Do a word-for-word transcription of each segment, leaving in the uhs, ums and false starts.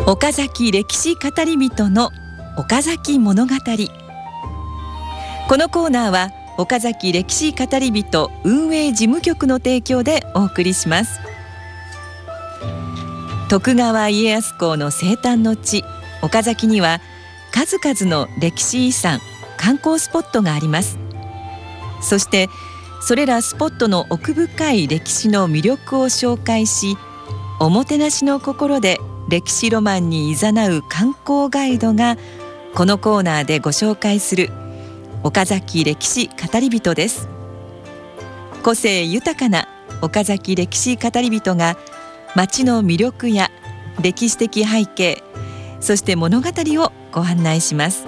岡崎歴史語り人の岡崎物語。このコーナーは岡崎歴史語り人運営事務局の提供でお送りします。徳川家康公の生誕の地岡崎には数々の歴史遺産観光スポットがあります。そしてそれらスポットの奥深い歴史の魅力を紹介し、おもてなしの心で歴史ロマンに誘う観光ガイドがこのコーナーでご紹介する岡崎歴史語り人です。個性豊かな岡崎歴史語り人が町の魅力や歴史的背景、そして物語をご案内します。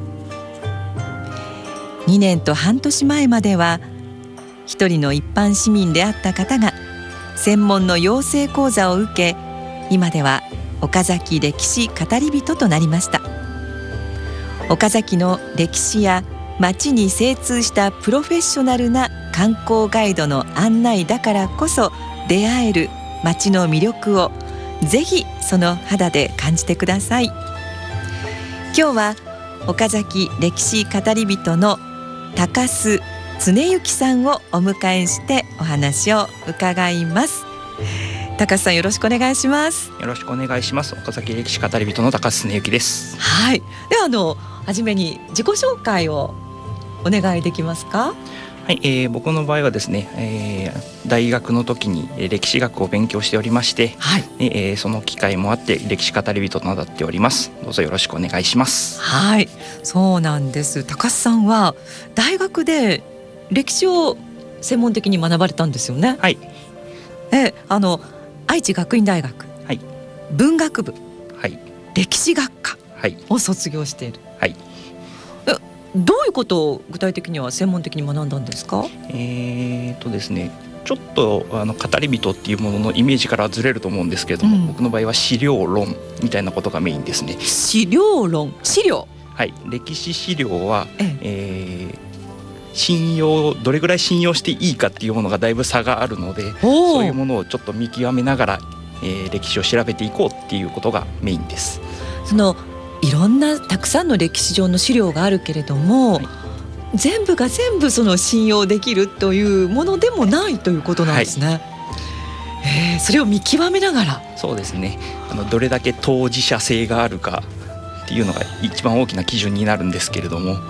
にねんと半年前までは一人の一般市民であった方が専門の養成講座を受け、今では岡崎歴史語り人となりました。岡崎の歴史や町に精通したプロフェッショナルな観光ガイドの案内だからこそ出会える町の魅力をぜひその肌で感じてください。今日は岡崎歴史語り人の高須恒之さんをお迎えしてお話を伺います。高須さん、よろしくお願いします。 よろしくお願いします。岡崎歴史語り人の高須恒之です。 はい、ではあの初めに自己紹介をお願いできますか？ はい、えー、僕の場合はですね、えー、大学の時に歴史学を勉強しておりまして、はい、えー、その機会もあって歴史語り人となっております。どうぞよろしくお願いします。 はい、そうなんです。高須さんは大学で歴史を専門的に学ばれたんですよね。 はい、 えあの愛知学院大学、はい、文学部、はい、歴史学科を卒業している、はい、えどういうことを具体的には専門的に学んだんですか？ えーとですねちょっとあの語り人っていうもののイメージからずれると思うんですけれども、うん、僕の場合は資料論みたいなことがメインですね。 資料論、資料、 はい、歴史資料は、ええー信用どれぐらい信用していいかっていうものがだいぶ差があるので、そういうものをちょっと見極めながら、えー、歴史を調べていこうっていうことがメインです。 そのいろんなたくさんの歴史上の資料があるけれども、はい、全部が全部その信用できるというものでもないということなんですね。はい、えー、それを見極めながら。 そうですね、あのどれだけ当事者性があるかっていうのが一番大きな基準になるんですけれども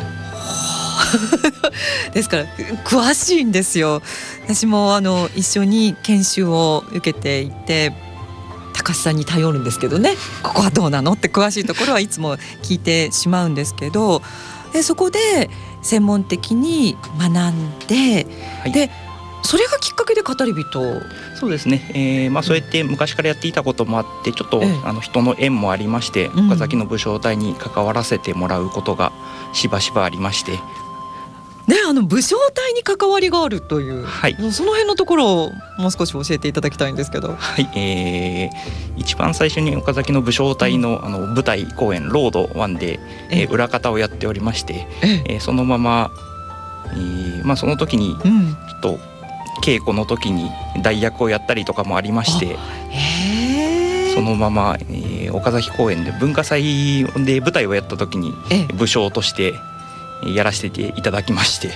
ですから詳しいんですよ。私もあの一緒に研修を受けていて高須さんに頼るんですけどね、ここはどうなのって詳しいところはいつも聞いてしまうんですけど、でそこで専門的に学んで、はい、でそれがきっかけで語り人。 そうですね、えーまあ、そうやって昔からやっていたこともあってちょっと、ええ、あの人の縁もありまして、うん、岡崎の武将隊に関わらせてもらうことがしばしばありまして、 ね、あの武将隊に関わりがあるという、はい、その辺のところをもう少し教えていただきたいんですけど。 はい、えー、一番最初に岡崎の武将隊 の,、うん、あの舞台公演ロードワンで、えー、裏方をやっておりまして、ええー、そのまま、えーまあ、その時にちょっと稽古の時に代役をやったりとかもありまして、えー、そのまま、えー、岡崎公演で文化祭で舞台をやった時に武将としてやらせていただきまして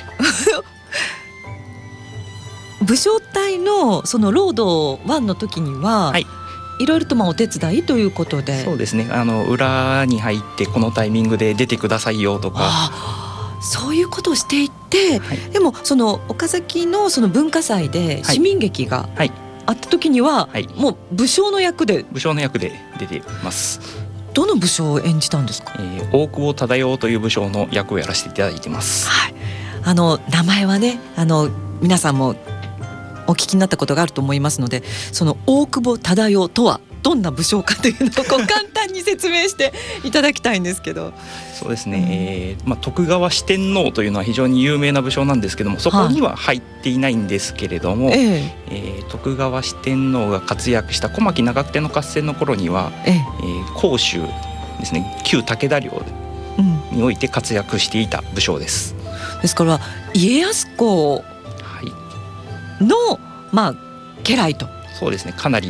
武将隊のそのロードワンの時には、はい、いろいろとまあお手伝いということで。 そうですね、あの裏に入ってこのタイミングで出てくださいよとか、 そういうことをしていて、はい、でもその岡崎 の, その文化祭で市民劇があった時には、はいはい、もう武将の役で武将の役で出てます。 どの武将を演じたんですか？ えー、大久保忠世という武将の役をやらせていただいてます。 はい、あの名前はね、あの皆さんもお聞きになったことがあると思いますので、その大久保忠世とはどんな武将かというのをこう簡単に説明していただきたいんですけど。 そうですね、うん、えーまあ、徳川四天王というのは非常に有名な武将なんですけども、そこには入っていないんですけれども、はい、えーえー、徳川四天王が活躍した小牧長久手の合戦の頃には、えーえー、甲州ですね、旧武田領において活躍していた武将です。 うん、ですから家康公の、まあ、家来と。 そうですね、かなり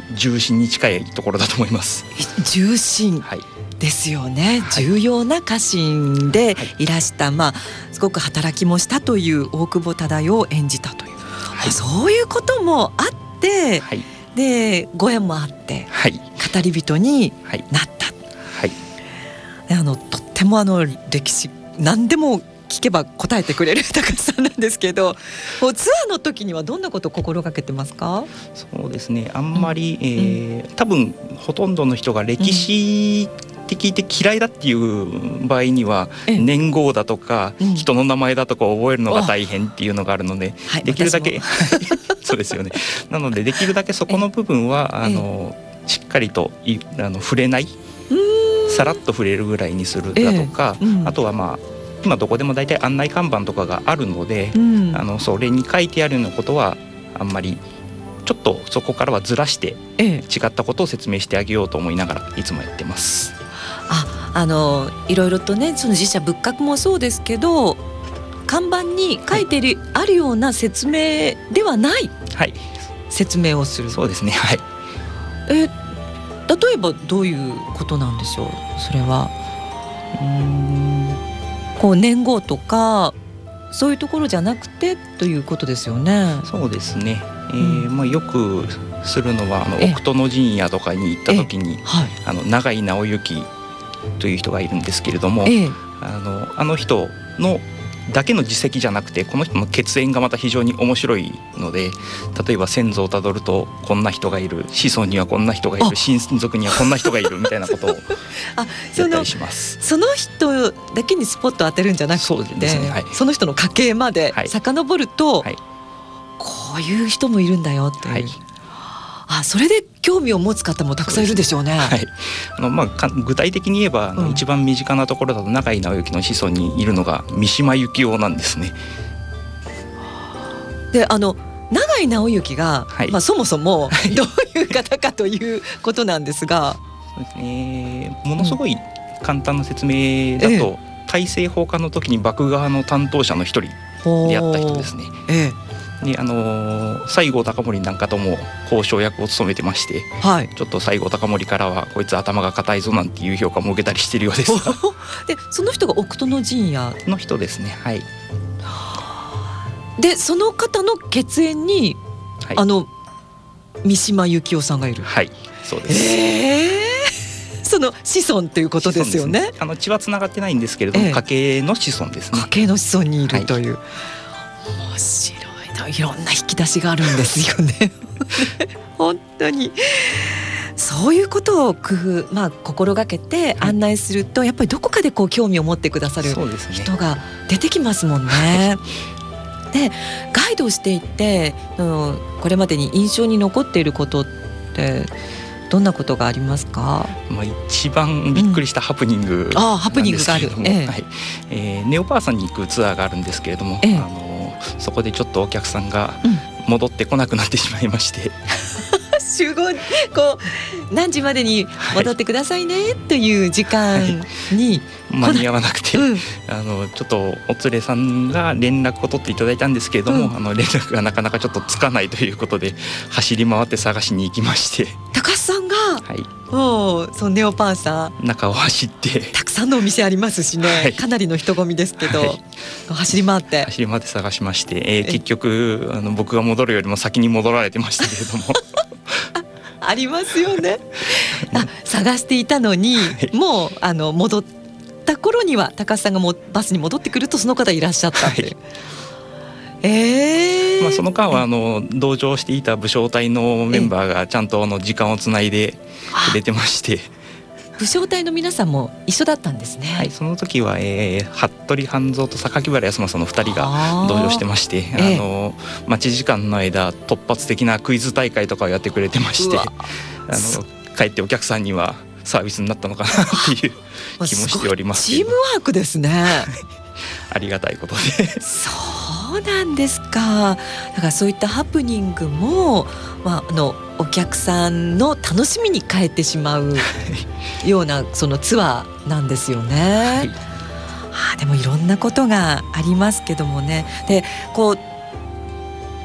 重心に近いところだと思います。 重心、はい、ですよね、はい、重要な家臣でいらした、はい、まあ、すごく働きもしたという大久保忠世を演じたという、はい、そういうこともあって、はい、でご縁もあって、はい、語り人になった、はいはい、あのとってもあの歴史何でも聞けば答えてくれる高橋さんなんですけど、ツアーの時にはどんなことを心がけてますか？ そうですね、あんまり、うん、えー、多分ほとんどの人が歴史って聞いて嫌いだっていう場合には、うん、年号だとか、うん、人の名前だとか覚えるのが大変っていうのがあるので、はい、できるだけそうですよね。なのでできるだけそこの部分はあのしっかりといあの触れない、さらっと触れるぐらいにするだとか、うん、あとはまあ今どこでも大体案内看板とかがあるので、うん、あのそれに書いてあるようなことはあんまりちょっとそこからはずらして違ったことを説明してあげようと思いながらいつもやってます。 あ、あのいろいろとね、その寺社仏閣もそうですけど、看板に書いてる、はい、あるような説明ではない、はい、説明をする。 そうですね、はい。 え例えばどういうことなんでしょう、それは。うーんこう年号とかそういうところじゃなくてということですよね。 そうですね、えーまあ、よくするのはあの奥殿陣屋とかに行った時に、はい、あの永井直之という人がいるんですけれども、あのあの人のだけの実績じゃなくて、この人の血縁がまた非常に面白いので、例えば先祖をたどるとこんな人がいる、子孫にはこんな人がいる、親族にはこんな人がいるみたいなことをやったりします。 その人だけにスポットを当てるんじゃなくて、そうですね、はい、その人の家系まで遡ると、はい、こういう人もいるんだよっていう、はい、あ、それで興味を持つ方もたくさんいるでしょうね。 はい、あのまあ、具体的に言えば、うん、一番身近なところだと永井直之の子孫にいるのが三島由紀夫なんですね。 で、あの永井直之が、はい、まあ、そもそもどういう方かということなんですが、 そうですね、ものすごい簡単な説明だと、うん、大政奉還の時に幕側の担当者の一人であった人ですね。ええであのー、西郷隆盛なんかとも交渉役を務めてまして、はい、ちょっと西郷隆盛からはこいつ頭が固いぞなんていう評価も受けたりしているようですがでその人が奥殿陣屋の人ですね。はい。 でその方の血縁に、はい、あの三島由紀夫さんがいる。 はい、そうです。 えー、その子孫ということですよね。 ですね、あの血はつながってないんですけれども、えー、家系の子孫ですね。 家系の子孫にいるという、はい、面白い。いろんな引き出しがあるんですよね本当にそういうことを工夫、まあ、心がけて案内すると、やっぱりどこかでこう興味を持ってくださる人が出てきますもんね。でガイドをしていて、うん、これまでに印象に残っていることってどんなことがありますか？ まあ、一番びっくりしたハプニングなんですけれども、ネオパーさんに行くツアーがあるんですけれども、ええ、あのそこでちょっとお客さんが戻ってこなくなってしまいまして、 うん、集合こう何時までに戻ってくださいねという時間に、 はい、間に合わなくて、うん、あのちょっとお連れさんが連絡を取っていただいたんですけれども、うん、あの連絡がなかなかちょっとつかないということで走り回って探しに行きまして、 高橋さんが、はい、もうそのネオパーサー中を走ってたくさんのお店ありますしね、はい、かなりの人混みですけど、はい、走り回って走り回って探しまして、えー、結局あの僕が戻るよりも先に戻られてましたけれどもあ, ありますよねあ探していたのに、はい、もうあの戻った頃には高橋さんがもバスに戻ってくるとその方いらっしゃったっていう、はい、えーまあ、その間はあの同乗していた武将隊のメンバーがちゃんとあの時間をつないでくれてまして、 武将隊の皆さんも一緒だったんですね。 はい、その時は、えー、服部半蔵と榊原康政のふたりが同乗してまして、あ、えー、あの待ち時間の間突発的なクイズ大会とかをやってくれてまして、あの帰ってお客さんにはサービスになったのかなっていう気もしておりますけど。 チームワークですねありがたいことでそうなんですか。だからそういったハプニングも、まあ、あのお客さんの楽しみに変えてしまうようなそのツアーなんですよね、はい、あでもいろんなことがありますけどもね。でこう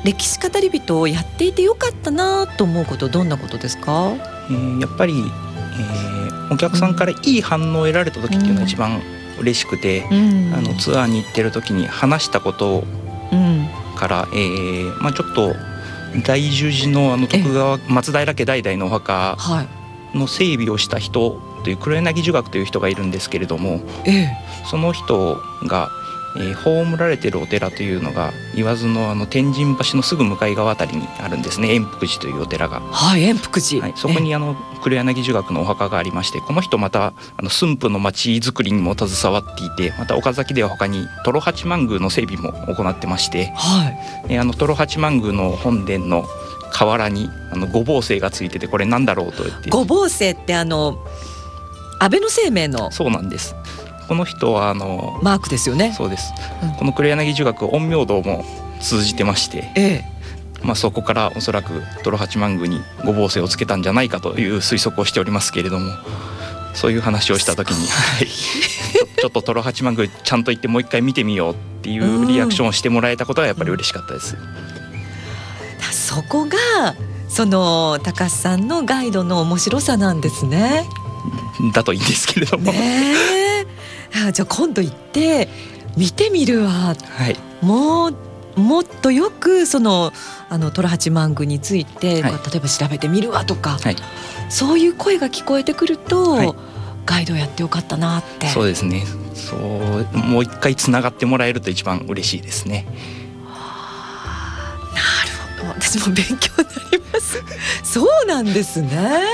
歴史語り人をやっていてよかったなと思うこと、どんなことですか？ えー、やっぱり、えー、お客さんからいい反応を得られた時っていうのが一番嬉しくて、うん、あのツアーに行ってる時に話したことから、うん、えーまあ、ちょっと大樹寺の、あの徳川松平家代々のお墓の整備をした人という黒柳儒学という人がいるんですけれども、ええ、その人が、えー、葬られているお寺というのが言わずの、あの天神橋のすぐ向かい側あたりにあるんですね。円福寺というお寺が、 はい、円福寺、はい、 そこにあの黒柳儒学のお墓がありまして、この人またあの駿府の町づくりにも携わっていて、また岡崎では他にトロ八幡宮の整備も行ってまして、はい、あのトロ八幡宮の本殿の瓦にあの五芒星がついてて、これなんだろうと言って。 五芒星ってあの安倍晴明の。 そうなんです。この人はあのマークですよね。 そうです、うん、この黒柳儒学陰陽道も通じてまして、ええ、まあ、そこからおそらくトロ八幡宮に五芒星をつけたんじゃないかという推測をしておりますけれども、そういう話をした時にはい、ちょっとトロ八幡宮ちゃんと行ってもう一回見てみようっていうリアクションをしてもらえたことがやっぱり嬉しかったです、うんうん、そこがその高須さんのガイドの面白さなんですね。 だといいんですけれども、 ね、じゃあ今度行って見てみるわ、はい、もうもっとよくそのあのトロ八幡宮について、はい、例えば調べてみるわとか、はい、そういう声が聞こえてくると、はい、ガイドやってよかったなって。 そうですね。そうもう一回つながってもらえると一番嬉しいですね。 はあ、なるほど、私も勉強になりますそうなんですね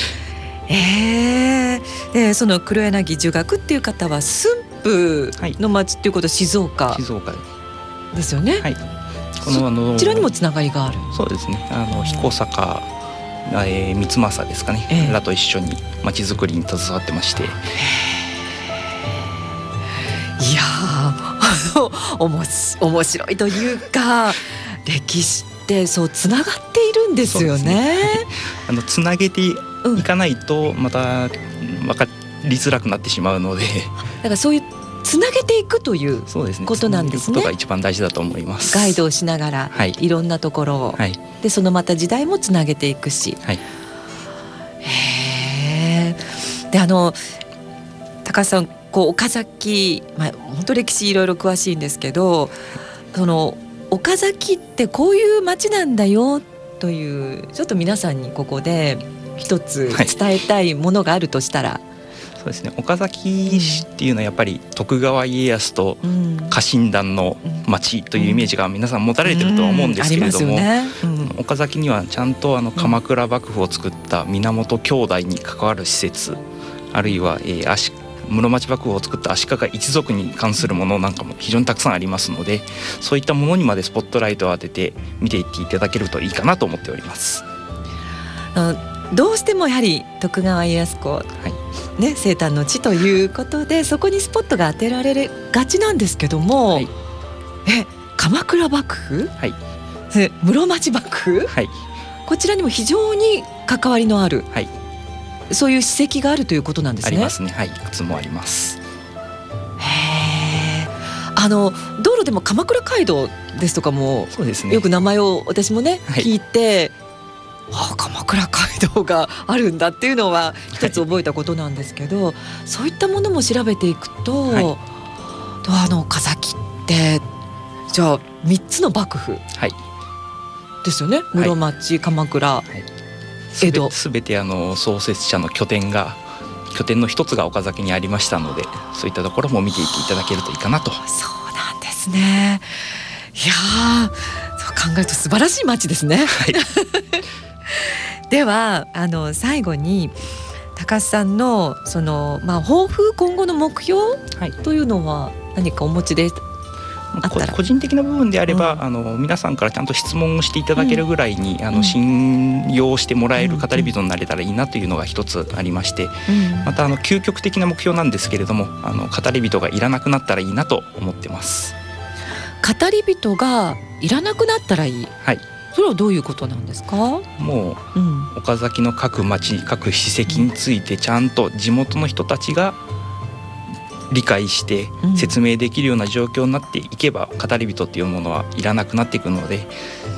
えー、でその黒柳儒学っていう方は駿府の町っていうことは静岡、 静岡ですよね。 はい、このあのそちらにもつながりがある。 そうですね。あの彦坂、えー、三政ですかね、えー、らと一緒に町づくりに携わってまして、いやーおもし面白いというか歴史ってそうつながっているんですよ ね, ねあのつなげていかないとまた分かりづらくなってしまうので、だからそういうつなげていくということなんですね。 ことが一番大事だと思います。 ガイドをしながら、はい、いろんなところを、はい、でそのまた時代もつなげていくし、はい、へー。であの高橋さんこう岡崎、まあ、本当歴史いろいろ詳しいんですけど、その岡崎ってこういう町なんだよというちょっと皆さんにここで一つ伝えたいものがあるとしたら、はい、 そうですね。岡崎市っていうのはやっぱり徳川家康と家臣団の町というイメージが皆さん持たれてるとは思うんですけれども、岡崎にはちゃんとあの鎌倉幕府を作った源兄弟に関わる施設、あるいは、えー、足室町幕府を作った足利一族に関するものなんかも非常にたくさんありますので、そういったものにまでスポットライトを当てて見ていっていただけるといいかなと思っております。 どうしてもやはり徳川家康公、はいね、生誕の地ということでそこにスポットが当てられがちなんですけども、はい、え鎌倉幕府、はい、室町幕府、はい、こちらにも非常に関わりのある、はい、そういう史跡があるということなんですね。 ありますね。はい、いくつもあります。 へー。あの道路でも鎌倉街道ですとかもそうです、ね、よく名前を私もね、はい、聞いて、ああ鎌倉街道があるんだっていうのは一つ覚えたことなんですけど、はい、そういったものも調べていくと、はい、あの岡崎ってじゃあみっつの幕府、はい、ですよね。室町、はい、鎌倉、はい、江戸すべてあの創設者の拠点が拠点の一つが岡崎にありましたので、そういったところも見ていっていただけるといいかなと。そうなんですね。いやそう考えると素晴らしい街ですね、はいではあの最後に高須さんのその、まあ、抱負今後の目標、はい、というのは何かお持ちであったら。 個人的な部分であれば、うん、あの皆さんからちゃんと質問をしていただけるぐらいに、うん、あの信用してもらえる語り人になれたらいいなというのが一つありまして、うん、またあの究極的な目標なんですけれども、あの語り人がいらなくなったらいいなと思ってます。 語り人がいらなくなったらいい、はい、それはどういうことなんですか？ もう、うん、岡崎の各町各史跡についてちゃんと地元の人たちが理解して説明できるような状況になっていけば、語り人っていうものはいらなくなっていくので、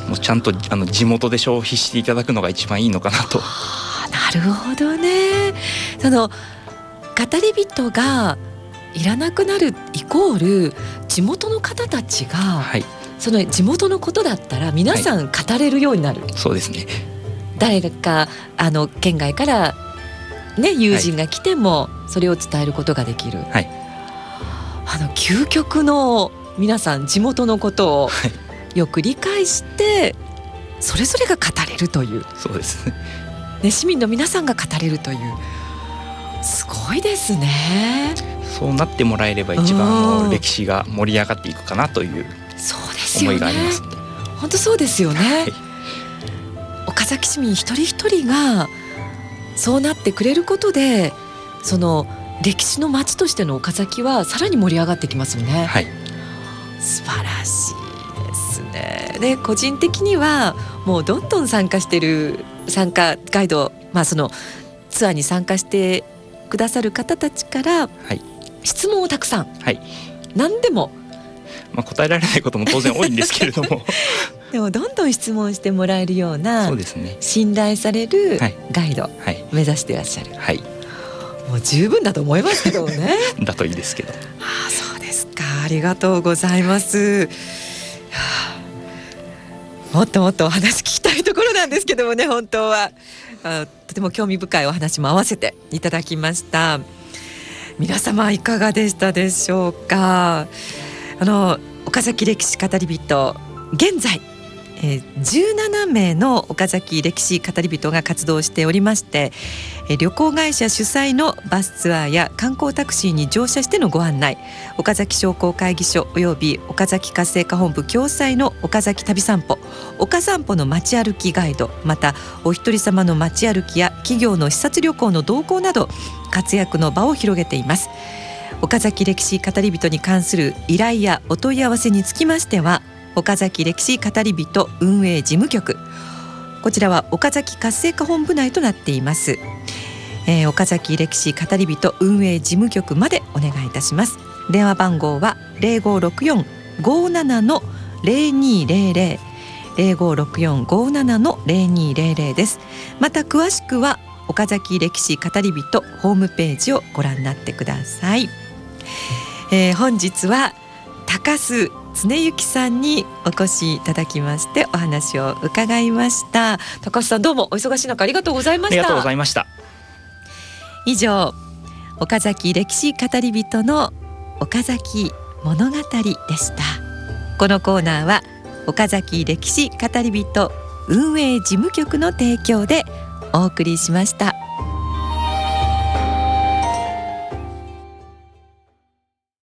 もうちゃんとあの地元で消費していただくのが一番いいのかなと。 なるほどね。その語り人がいらなくなるイコール地元の方たちが、はい、その地元のことだったら皆さん語れるようになる、 はい、そうですね。 誰かあの県外からね、友人が来てもそれを伝えることができる、はい、あの究極の皆さん地元のことをよく理解してそれぞれが語れるという、 そうですね、 ね、市民の皆さんが語れるという、すごいですね。 そうなってもらえれば一番の歴史が盛り上がっていくかなという思いがありますので。 本当そうですよね、はい、岡崎市民一人一人がそうなってくれることで、その歴史の街としての岡崎はさらに盛り上がってきますよね、はい、素晴らしいですね。で、個人的にはもうどんどん参加してる参加ガイド、まあ、そのツアーに参加してくださる方たちから、はい、質問をたくさん、はい、何でも、 まあ、答えられないことも当然多いんですけれどもでもどんどん質問してもらえるような、そうですね、信頼されるガイド、はいはい、目指していらっしゃる、はい、もう十分だと思いますけどねだといいですけど。 ああ、そうですか、ありがとうございます。はあ、もっともっとお話聞きたいところなんですけどもね、本当はあとても興味深いお話も合わせていただきました。皆様いかがでしたでしょうか。あの岡崎歴史語り人、現在えー、じゅうななめいの岡崎歴史語り人が活動しておりまして、えー、旅行会社主催のバスツアーや観光タクシーに乗車してのご案内、岡崎商工会議所および岡崎活性化本部共催の岡崎旅散歩、岡散歩の街歩きガイド、またお一人様の街歩きや企業の視察旅行の同行など活躍の場を広げています。岡崎歴史語り人に関する依頼やお問い合わせにつきましては、岡崎歴史語り人運営事務局、こちらは岡崎活性化本部内となっています、えー、岡崎歴史語り人運営事務局までお願いいたします。電話番号は ゼロごろくよん ごーなな の ゼロにーゼロゼロ ゼロごろくよん ごーなな の ゼロにーゼロゼロ です。また詳しくは岡崎歴史語り人ホームページをご覧になってください。えー、本日は高須常幸さんにお越しいただきましてお話を伺いました。高須さん、どうもお忙しい中ありがとうございました。 ありがとうございました。 以上、岡崎歴史語り人の岡崎物語でした。このコーナーは岡崎歴史語り人運営事務局の提供でお送りしました。